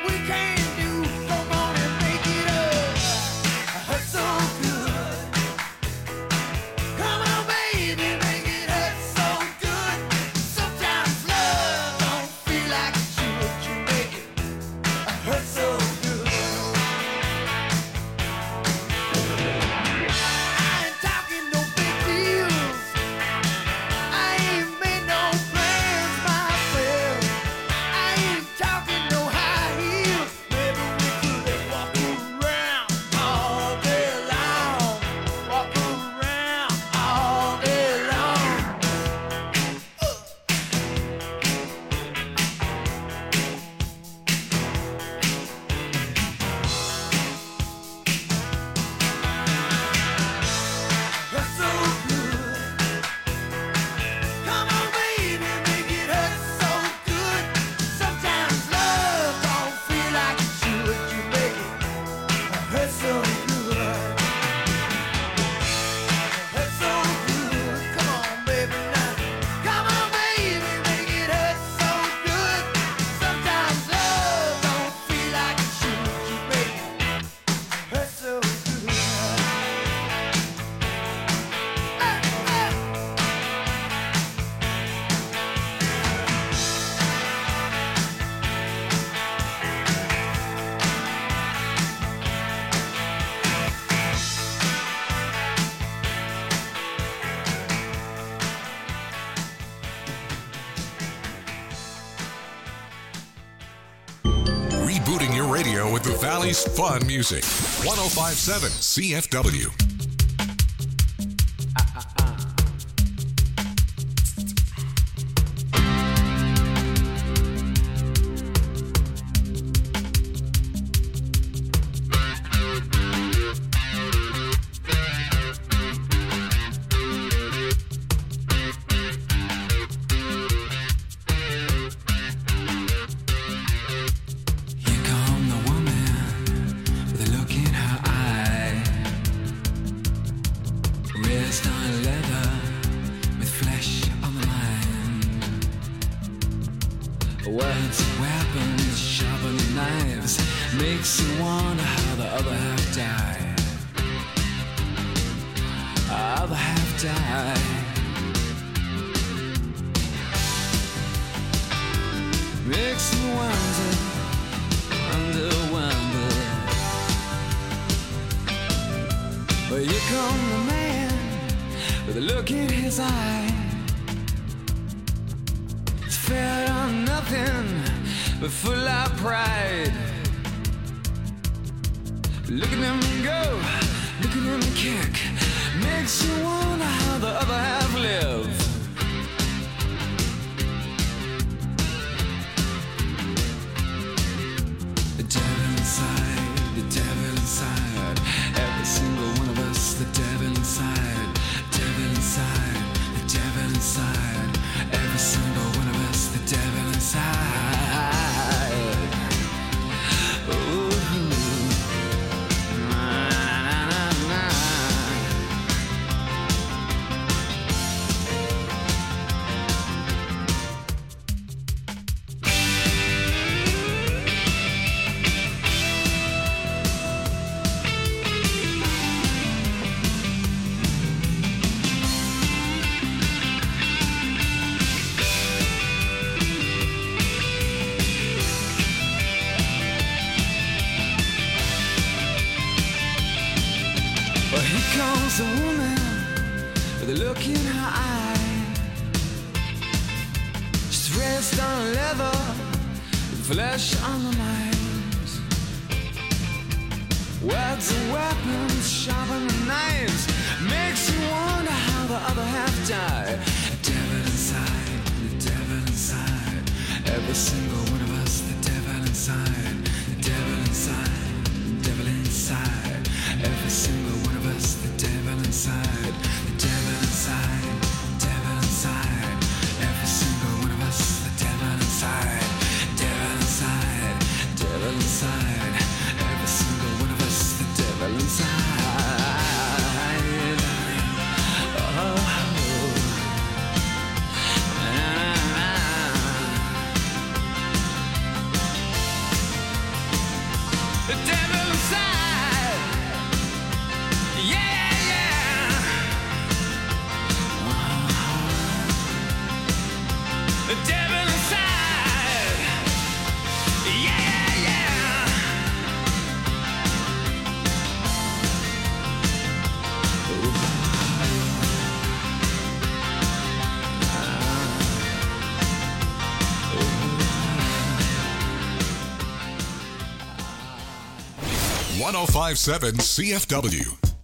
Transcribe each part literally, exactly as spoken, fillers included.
Rebooting your radio with the Valley's fun music. one oh five point seven C F W. A woman with a look in her eye. She's dressed on leather with flesh on the lines. Words and weapons, sharpen the knives. Makes you wonder how the other half died. The devil inside, the devil inside. Every single one of us, the devil inside. The devil inside, the devil inside. Every single one of us, the devil inside, the devil inside, the devil inside. Every single one of us, the devil inside, devil inside, devil inside. Every single one of us, the devil inside. Oh. one oh five point seven C F W.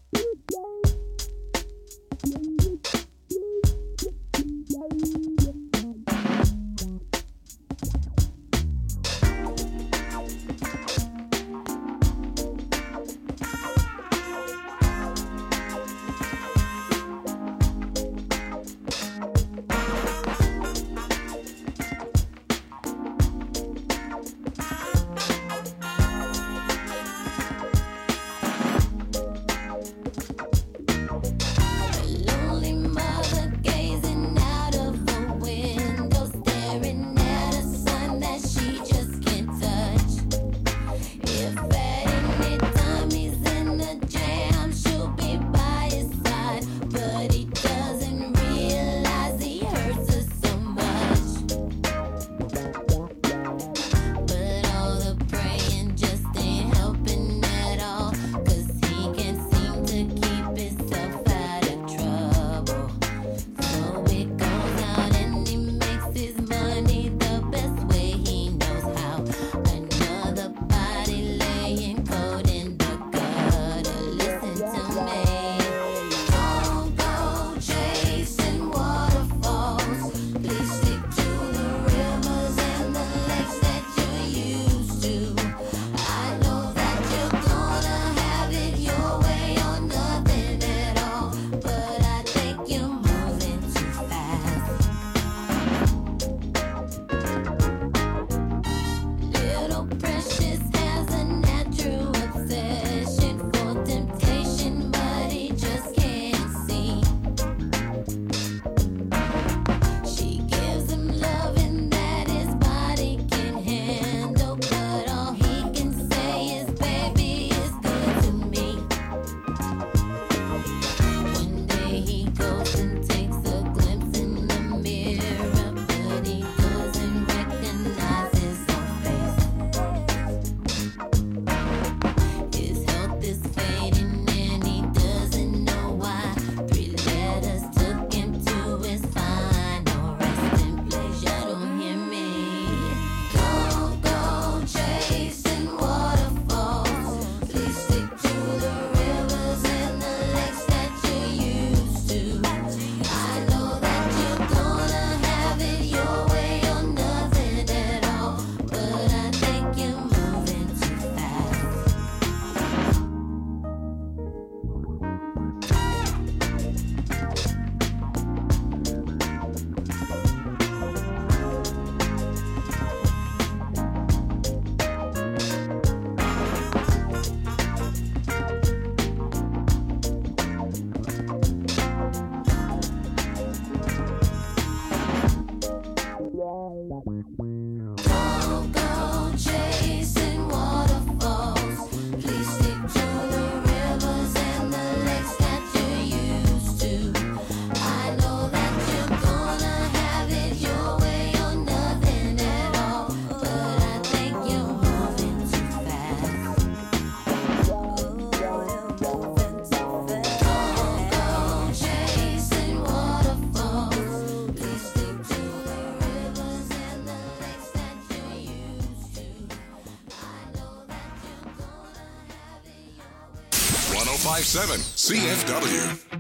one oh five point seven C F W.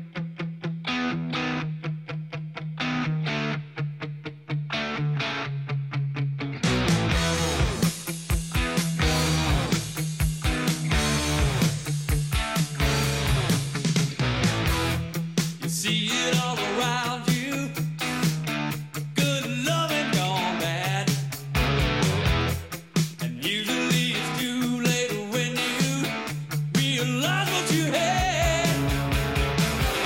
Realize what you had.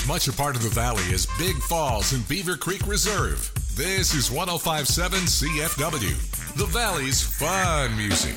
much a part of the valley as Big Falls and Beaver Creek Reserve. This is one oh five point seven C F W, the Valley's fun music.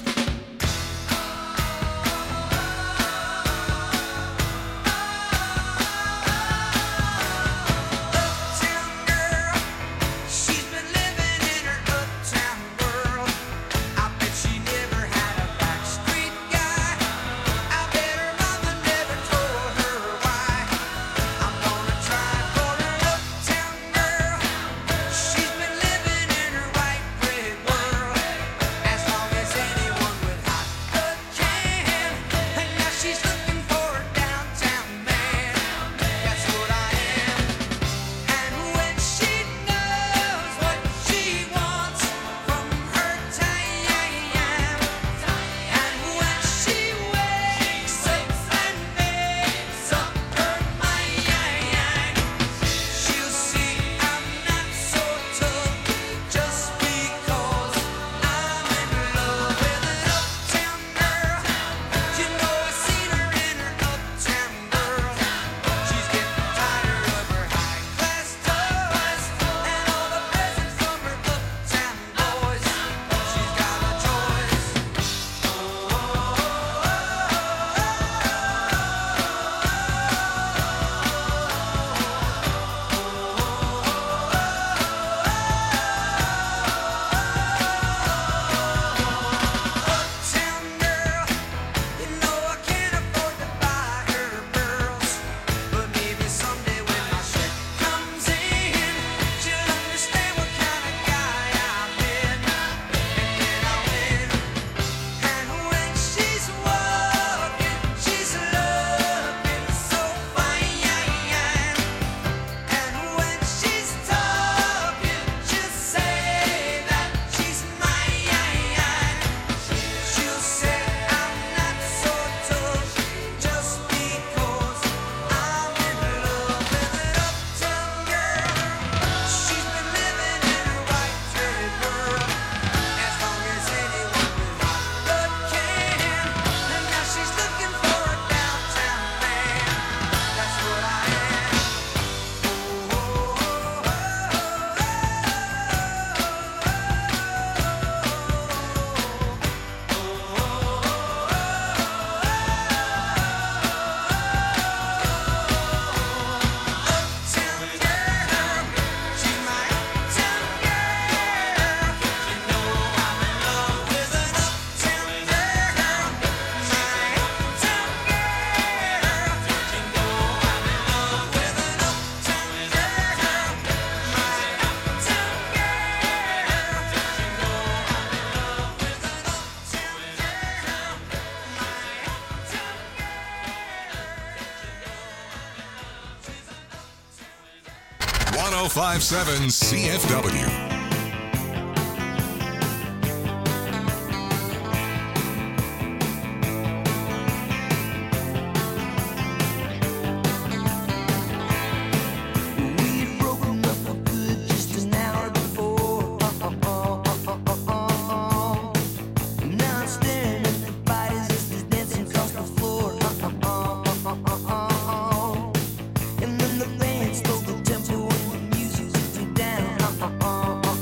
one oh five point seven C F W. And then the band stole the tempo and the music took me down.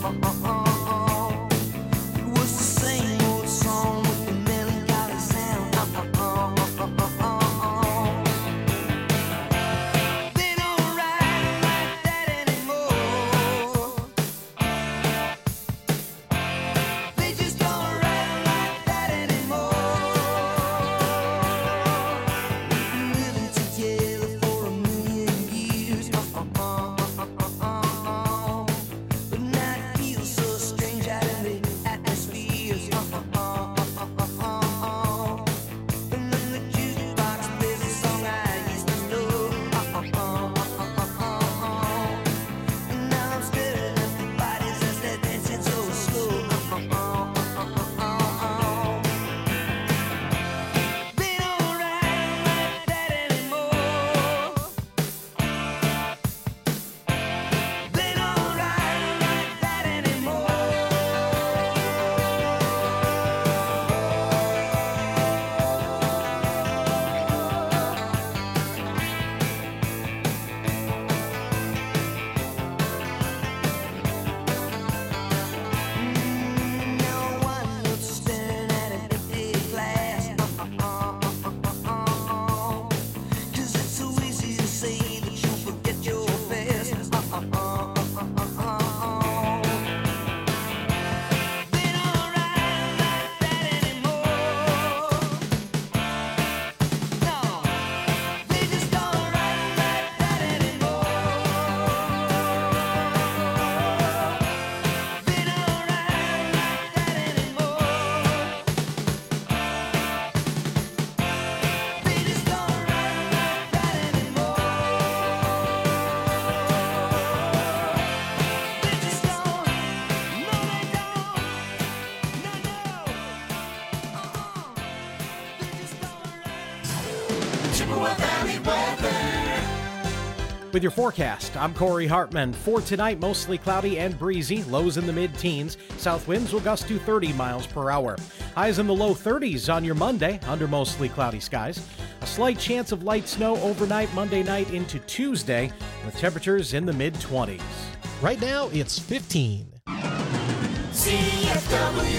Chippewa Valley weather. With your forecast, I'm Corey Hartman. For tonight, mostly cloudy and breezy, lows in the mid-teens. South winds will gust to thirty miles per hour. Highs in the low thirties on your Monday, under mostly cloudy skies. A slight chance of light snow overnight Monday night into Tuesday, with temperatures in the mid-twenties. Right now, it's fifteen. C F W.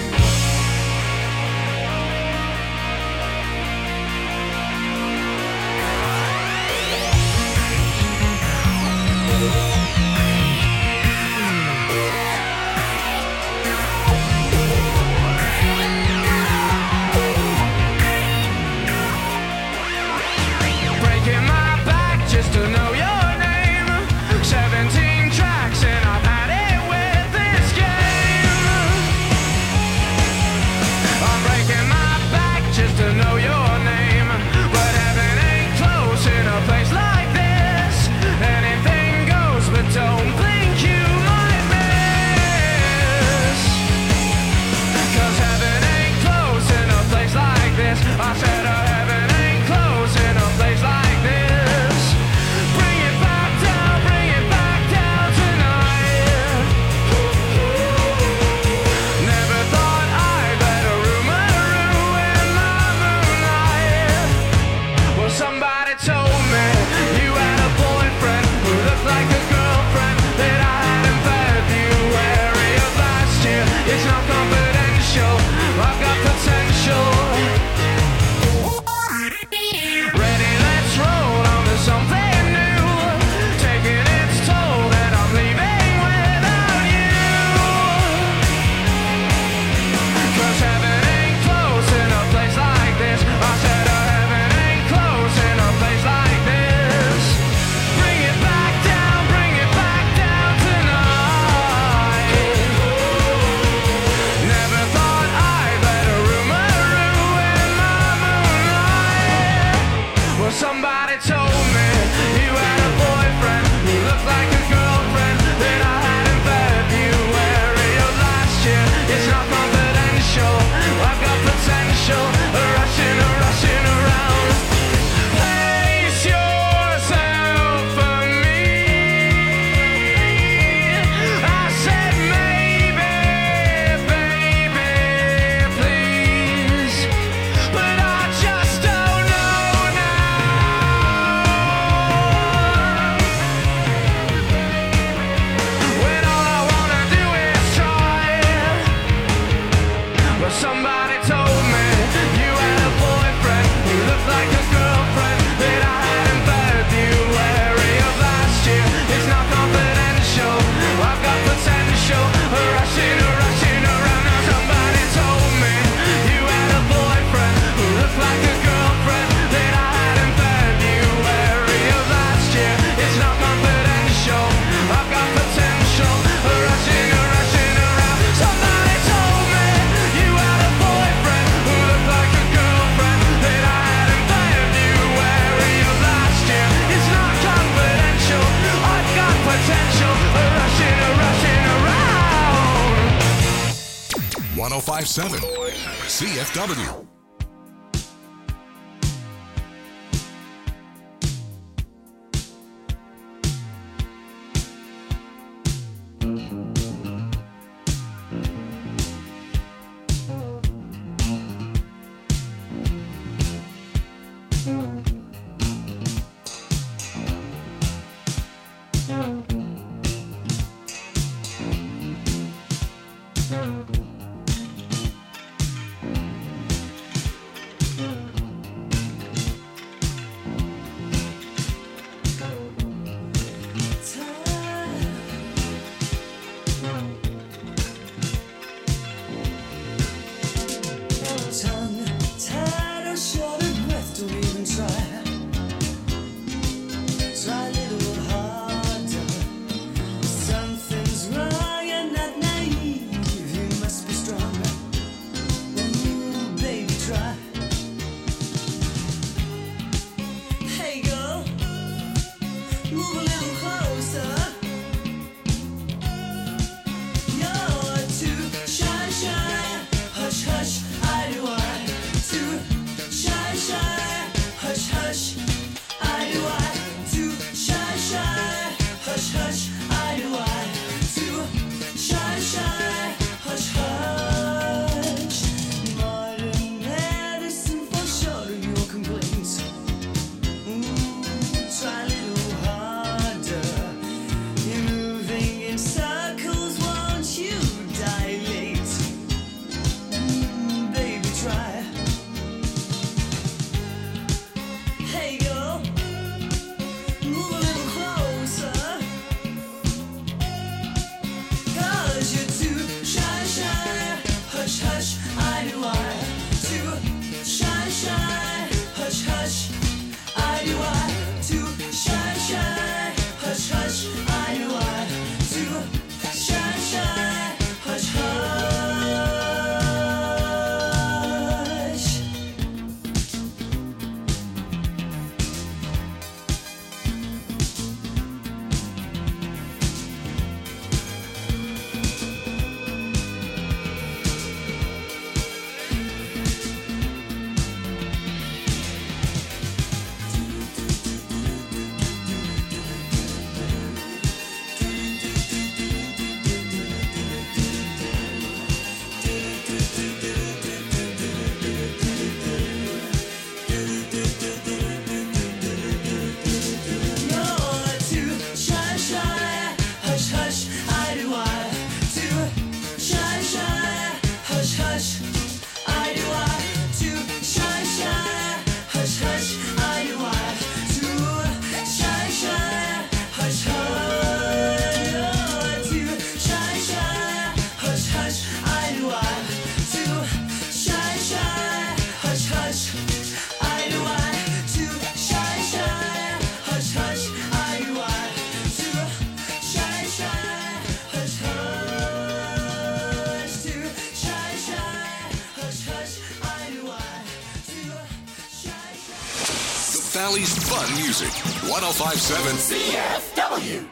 Breaking my back just to know your name. seventeen tracks and I've had it with this game. I'm breaking my back just to know your name. But heaven ain't close in a place like this. Anything goes, but don't think you might miss. Cause heaven ain't close in a place like this. I said uh, heaven ain't close in a place like this. Bring it back down, bring it back down tonight. Never thought I'd let a rumor ruin my moonlight. Well, somebody told me you had a boyfriend who looked like a girlfriend that I had in February of last year. It's not confidential, I've got potential. Ready, let's roll on to something new. Taking its toll and I'm leaving without you. Cause heaven ain't close in a place like this. I said uh, heaven ain't close in a place like this. Bring it back down, bring it back down tonight. Never thought I'd let a rumor ruin my moonlight. Well, somebody told me you had a boyfriend who looked like a girlfriend that I had in February of last year. It's not confidential, I've got potential, rushing, rushing around. Place yourself for me. I said maybe, baby, please, but I just don't know now. When all I wanna do is try. Well, somebody told me you had a boyfriend who looked like a girlfriend that I had in February of last year. It's not confidential, I've got potential, rushing, rushing around. Now somebody told me you had a boyfriend who looked like a girlfriend that I had in February of last year. It's not confidential, I've got potential, rushing, rushing around. Somebody told me you had a boyfriend who looked like a girlfriend that I had in February of last year. It's not confidential, I've got potential, rushing, rushing around. one oh five point seven C F W. hush, I do I to shy shy, hush hush, I do I to shy shy, hush hush. Modern medicine for sure your complaints. Ooh, try a little harder. You're moving in circles, won't you dilate? Mm, baby, try. Hey girl, move a little closer. 'Cause you're too shy, shy. Hush, hush, I do I. Too shy, shy. Hush, hush, I do I. Too shy, shy. Hush, hush, I do I. Too shy, shy. Hush, hush. You're too shy, shy. Hush, hush, I do I. Too shy, shy. Hush, hush, I do I. Too shy, shy. Hush, hush, I do I. Too shy, shy. Hush, hush. You're too shy, shy. Hush, hush, I do I. Too shy, shy. Hush, hush, I do I. Too shy, shy. Hush, hush, I do I. Too shy, shy. Hush, hush. Too shy, shy. Hush, hush, I do I. Too shy, shy. The Valley's fun music. one oh five point seven C F W.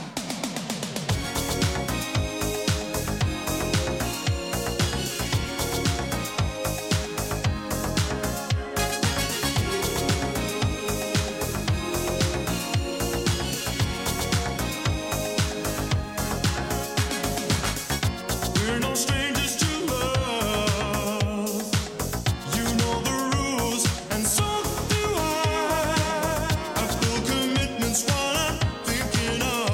We're no strangers to love. You know the rules, and so do I. I feel commitment's what I'm thinking of.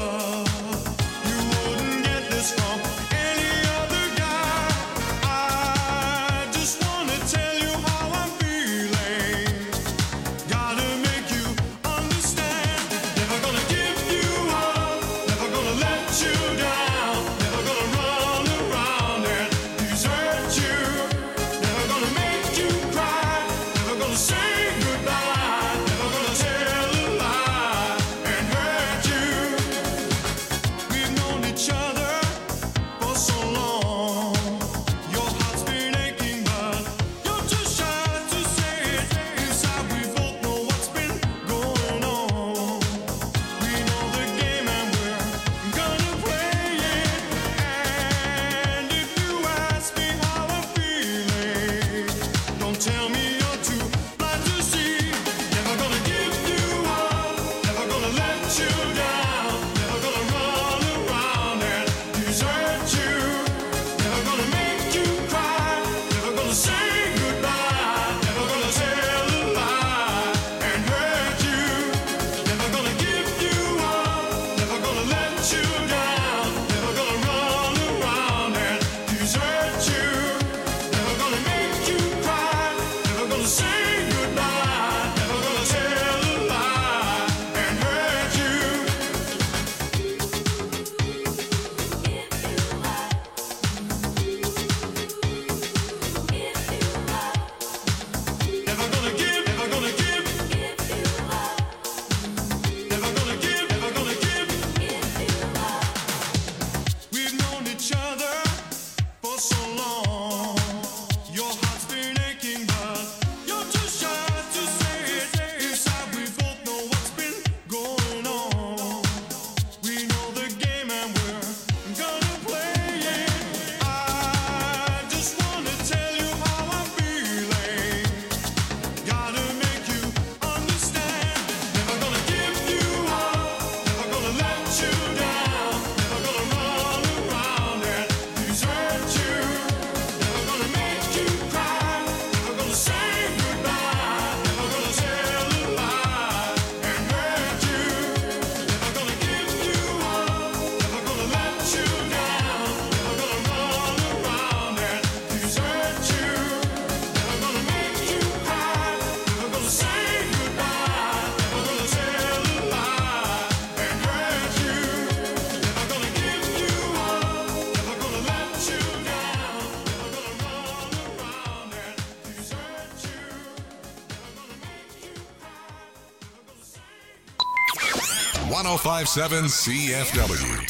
one oh five point seven C F W.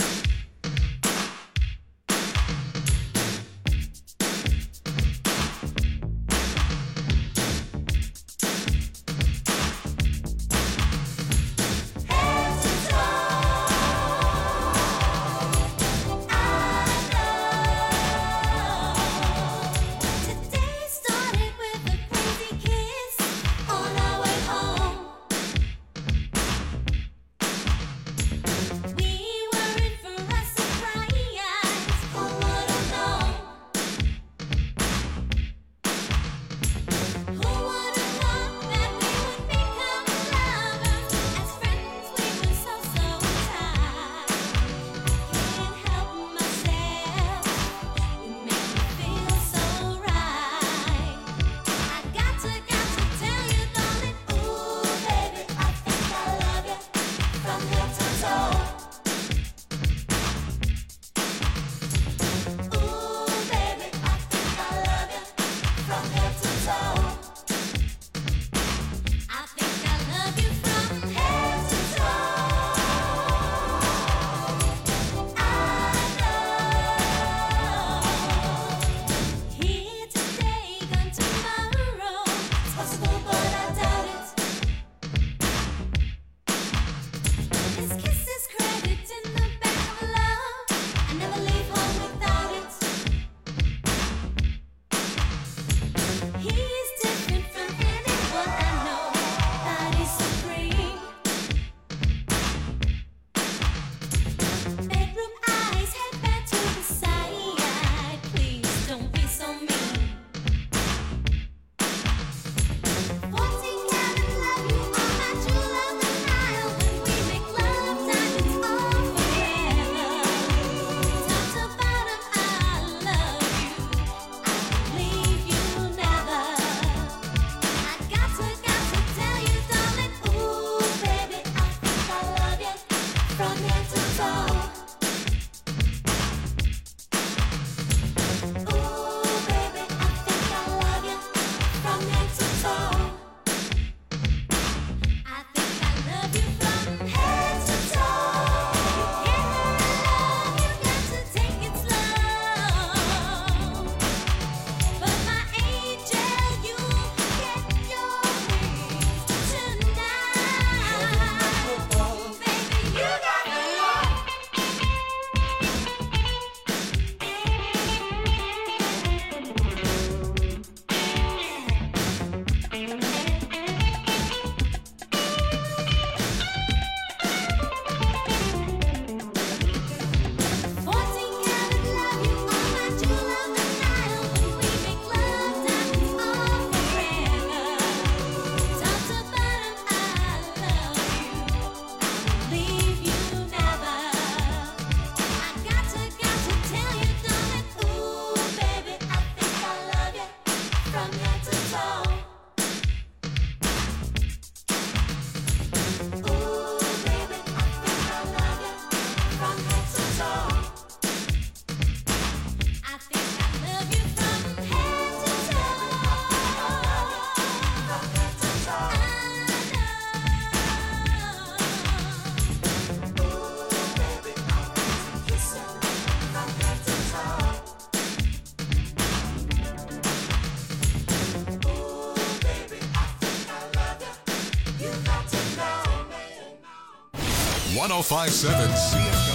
one oh five point seven C F W.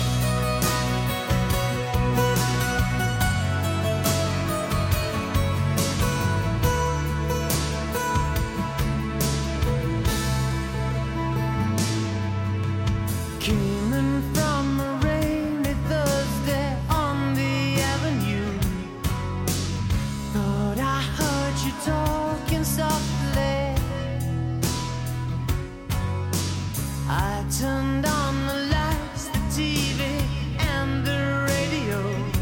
Turned on the lights, the T V, and the radio.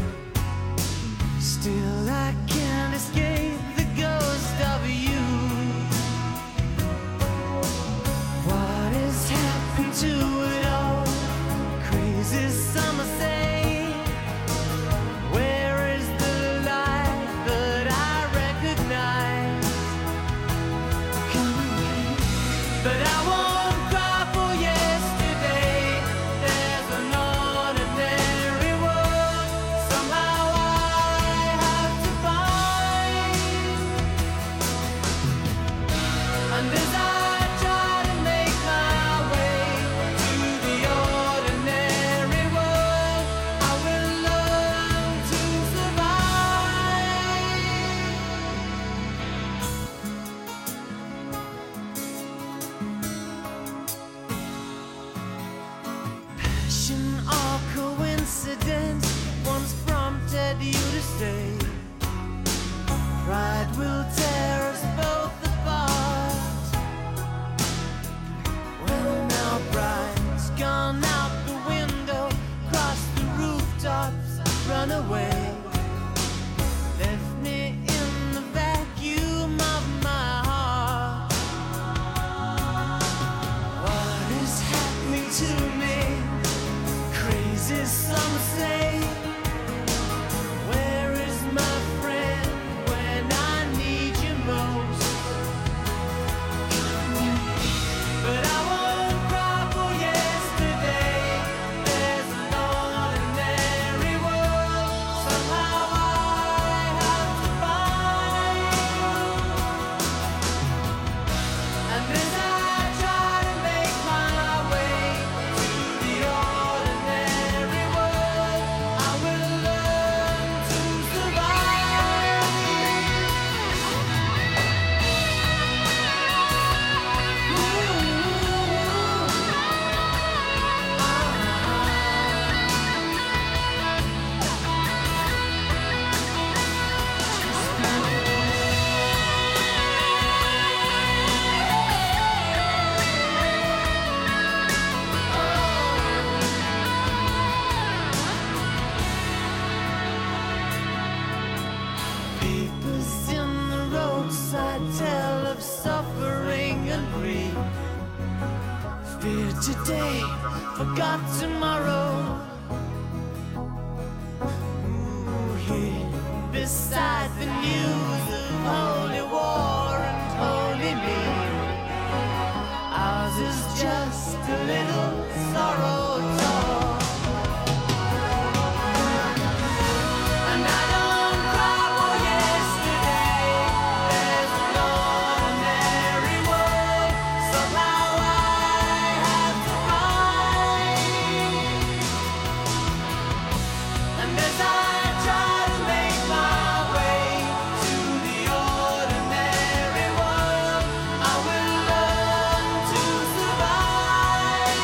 Still I can't escape the ghost of you. What has happened to it all? Crazy summer say, where is the light that I recognize? Come away, but I won't cry for yesterday. run away. Left me in the vacuum of my heart. What is happening to me? Crazy, some say. Where is my friend when I need you most? But I won't cry for yesterday. There's an ordinary world somehow I have to find. And as I try to make my way to the ordinary world, I will learn to survive. Papers in the roadside tell of suffering and grief. Fear today, forgot tomorrow. Ooh, here beside the news of holy war and holy me. Ours is just a little sorrow talk. And I don't cry for yesterday. There's an ordinary world somehow I have to find. And as I try to make my way to the ordinary world, I will learn to survive.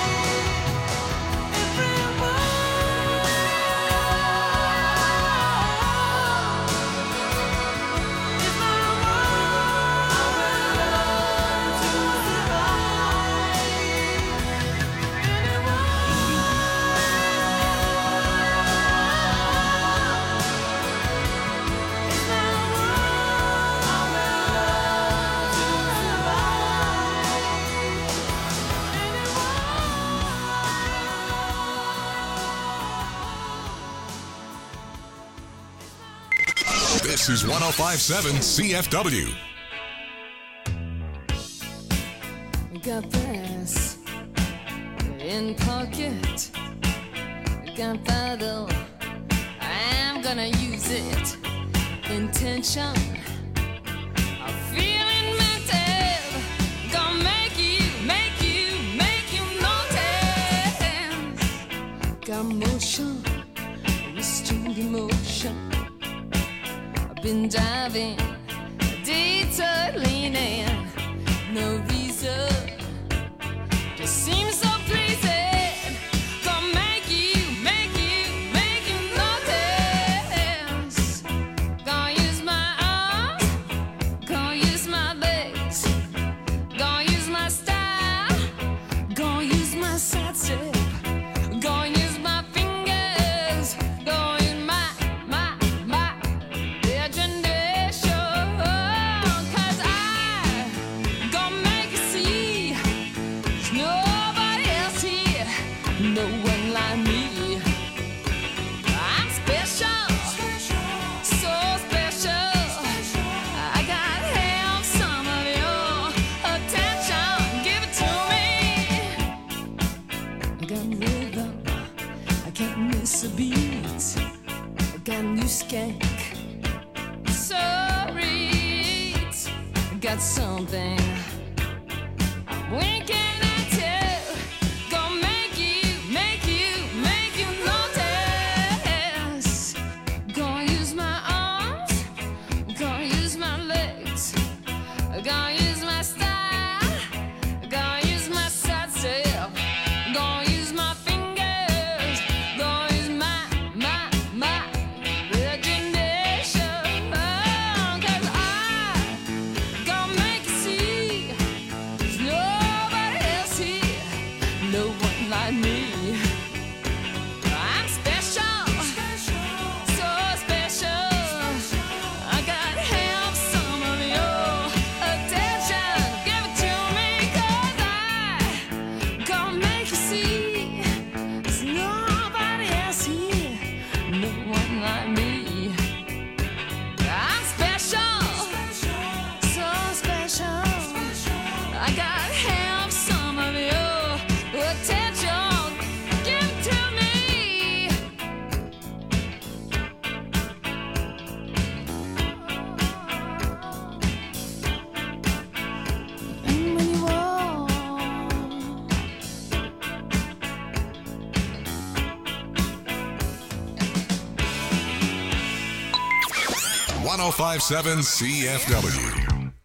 This is one oh five point seven C F W. Got this in pocket, got that though, I'm gonna use it. Intention, I'm feeling mental, gonna make you, make you, make you notice. Got motion, restrained emotion. I've been diving, detour leaning, no reason, just seems so pleasing. Gonna make you, make you, make you notice. Gonna use my arms, gonna use my legs, gonna use my style, gonna use my side step, gonna use my fingers, gonna use my, my, my imagination. 'Cause I gonna make you see there's nobody else here, no one like me. I'm special, so special. I gotta have some of your attention. Give it to me. I got rhythm, I can't miss a beat. I got new skank, so read. I got something I'm winking at you. Gonna make you, make you, make you notice. Gonna use my arms, gonna use my legs, gonna use my style, gonna use my side step, gonna use my fingers, gonna use my, my, my imagination. 'Cause I gonna make you see there's nobody else here, no one like me. I'm special, so one oh five point seven C F W.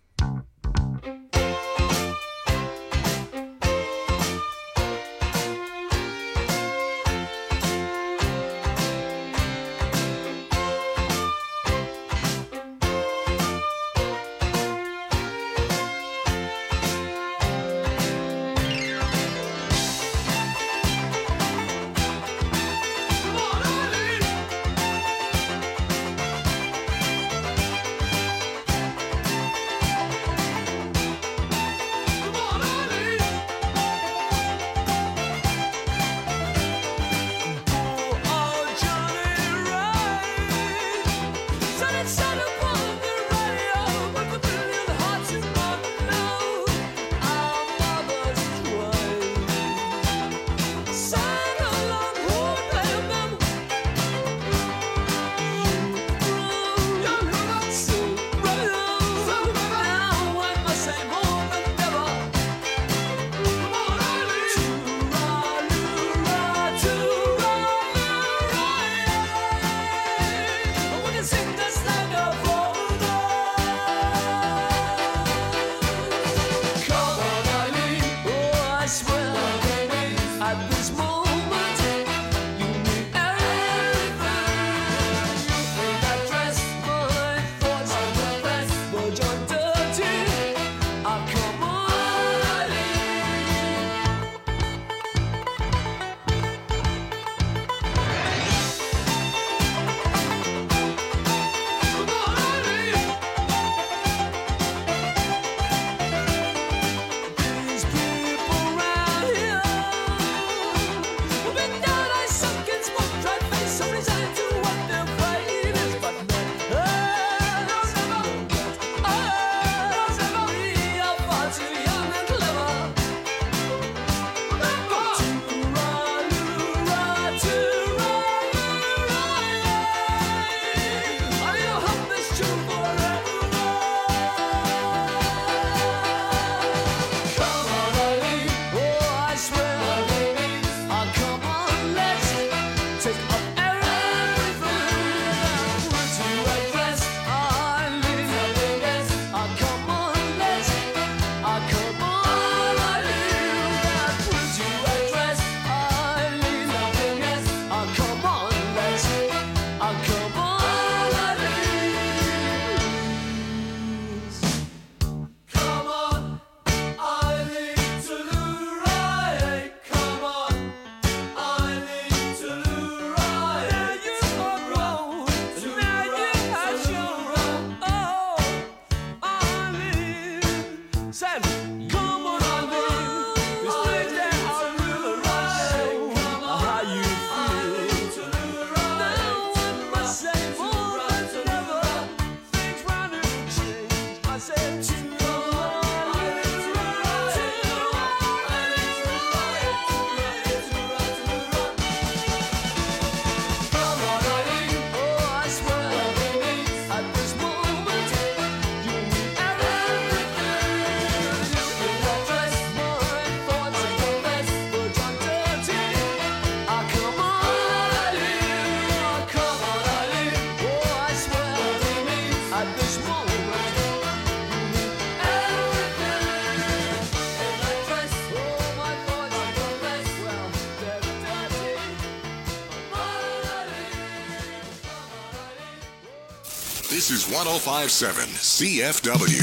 This is one oh five point seven C F W.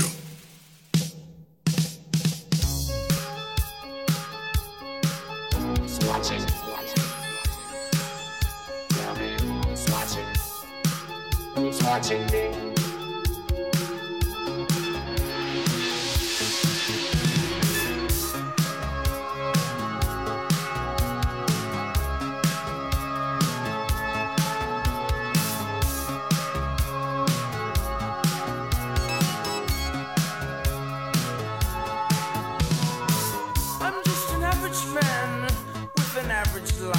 Who's watching? Who's watching? Who's watching me?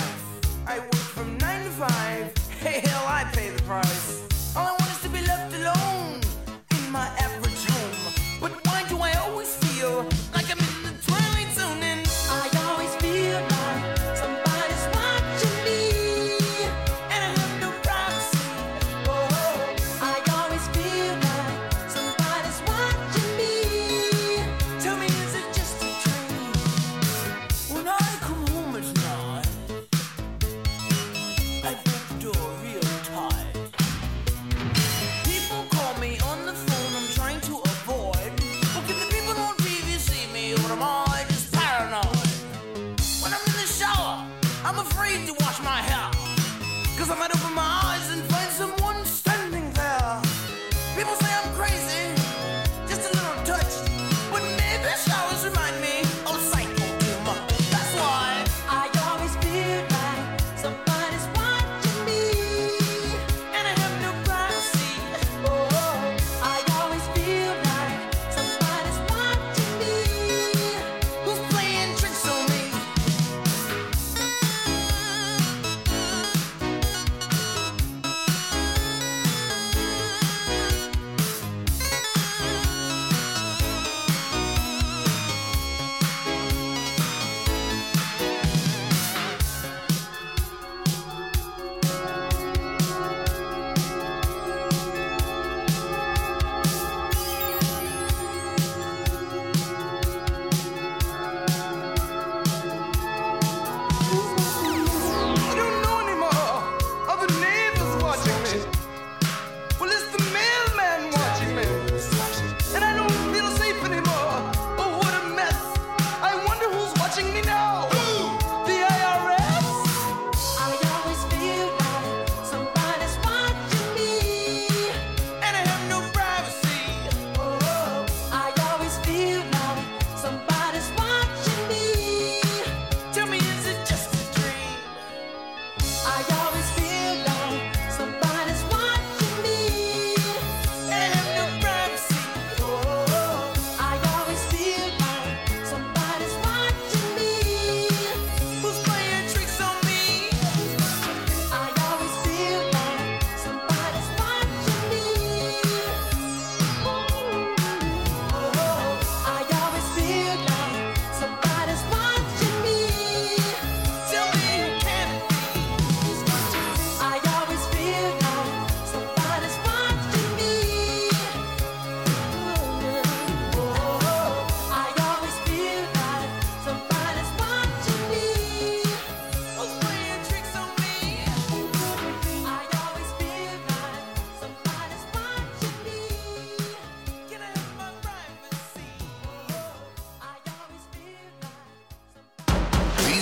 Hey, hell, I pay the price. All I want is to be left alone.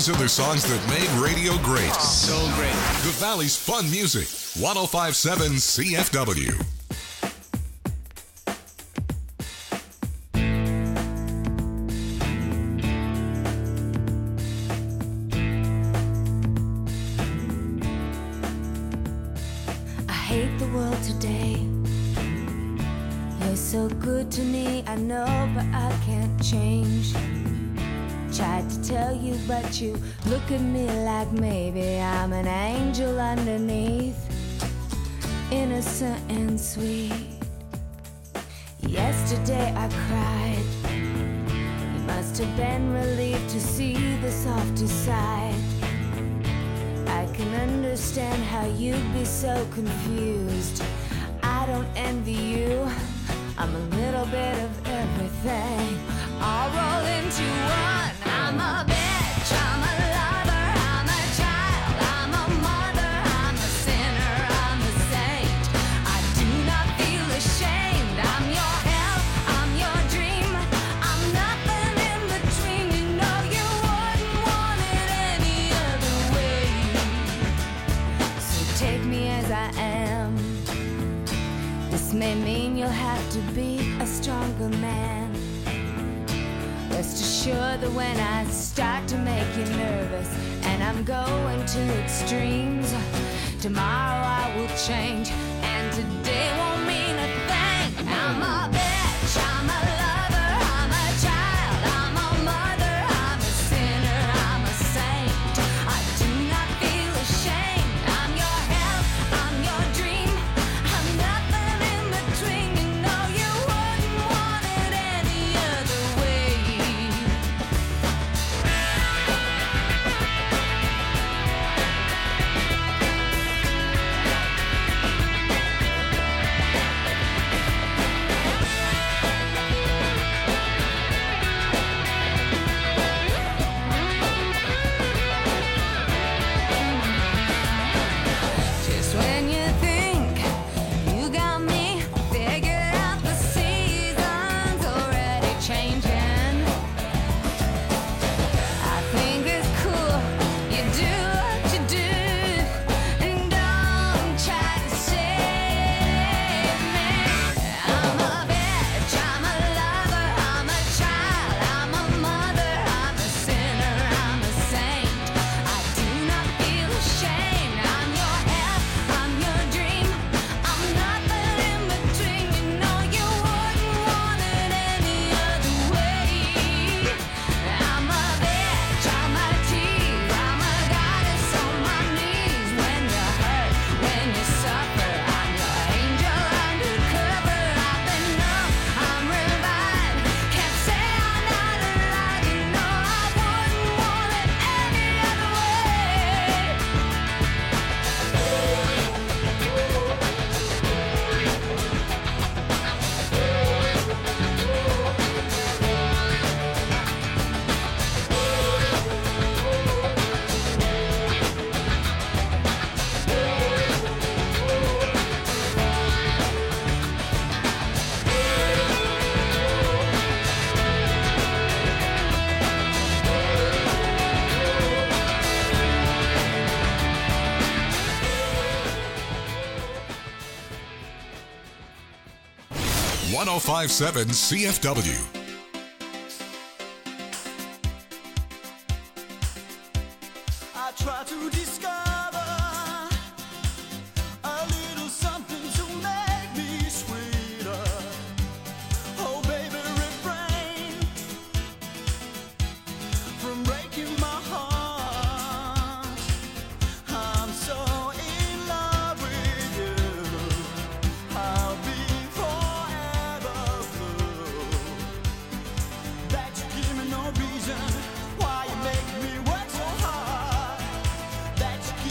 These are the songs that made radio great. So great. The Valley's fun music. one oh five point seven C F W. I hate the world today. You're so good to me, I know, but I can't change. Tried to tell you, but you look at me like maybe I'm an angel underneath, innocent and sweet. Yesterday I cried. You must have been relieved to see the softer side. I can understand how you'd be so confused. I don't envy you. I'm a little bit of everything, all rolled into one. I'm a bitch, I'm a lover, I'm a child, I'm a mother, I'm a sinner, I'm a saint. I do not feel ashamed. I'm your hell, I'm your dream. I'm nothing in between. You know you wouldn't want it any other way. So take me as I am. This may mean you'll have to be a stronger man. Rest assured that when I start to make you nervous and I'm going to extremes, tomorrow I will change and today won't mean a thing. I'm a bitch, I'm a lover, I'm a child, I'm a mother, I'm a sinner, I'm a saint. I do not feel ashamed. I'm your hell, I'm your dream. I'm nothing in between. You know you wouldn't want it any other way. Just when you think you got me figured out, the season's already changing. I think it's cool you do what you do, and don't try to save me. I'm a bitch, I'm a lover, I'm a child, I'm a mother, I'm a sinner, I'm a saint. I do not feel ashamed. I'm your hell, I'm your dream. I'm nothing in between. You know you wouldn't want it any other way. I'm a bitch, I'm a tease, I'm a goddess on my knees. When you hurt, when you suffer, I'm your angel undercover. I've been numb, I'm revived. Can't say I'm not alive. You know I wouldn't want it any other way. one oh five point seven C F W. I try to discover a little something to make me sweeter. Oh, baby, refrain from breaking my heart. I'm so in love with you. I'll be forever blue. That you give me no reason why you make me work so hard. That you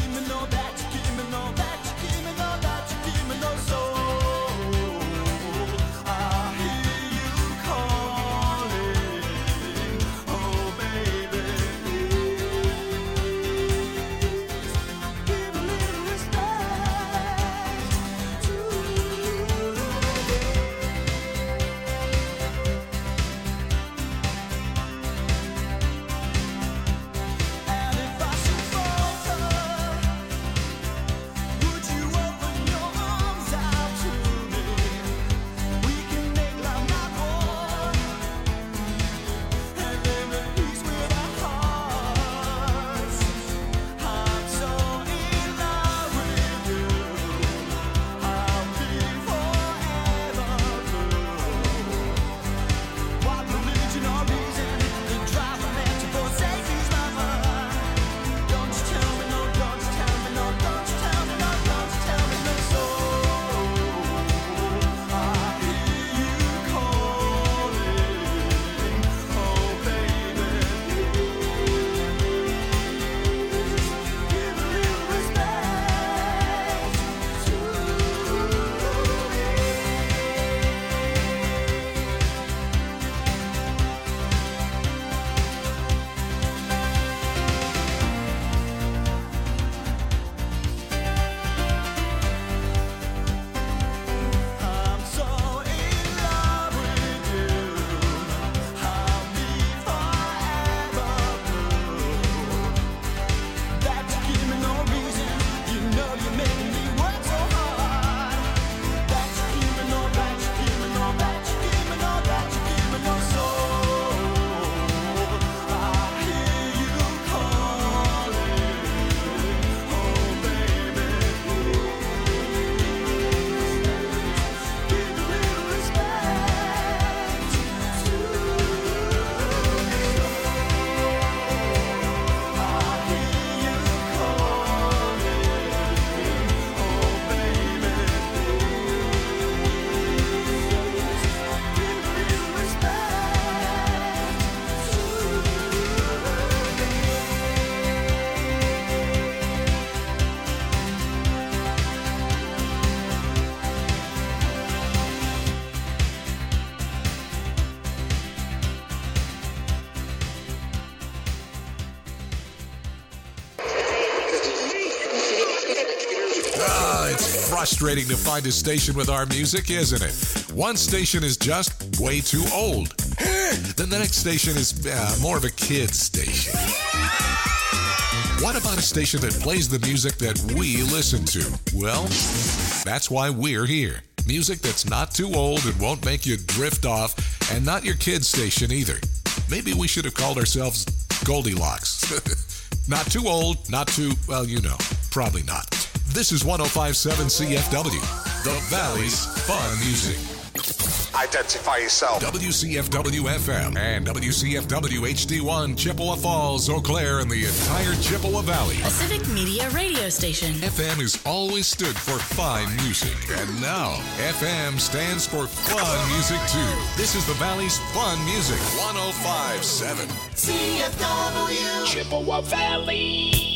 Frustrating to find a station with our music, isn't it? One station is just way too old. Then the next station is uh, more of a kid's station. What about a station that plays the music that we listen to? Well, that's why we're here. Music that's not too old and won't make you drift off, and not your kid's station either. Maybe we should have called ourselves Goldilocks. Not too old, not too, well, you know, probably not. This is one oh five point seven C F W, the Valley's Fun Music. Identify yourself. W C F W F M and W C F W H D one, Chippewa Falls, Eau Claire, and the entire Chippewa Valley. A civic media radio station. F M has always stood for fine music, and now F M stands for fun music too. This is the Valley's Fun Music, one oh five point seven C F W Chippewa Valley.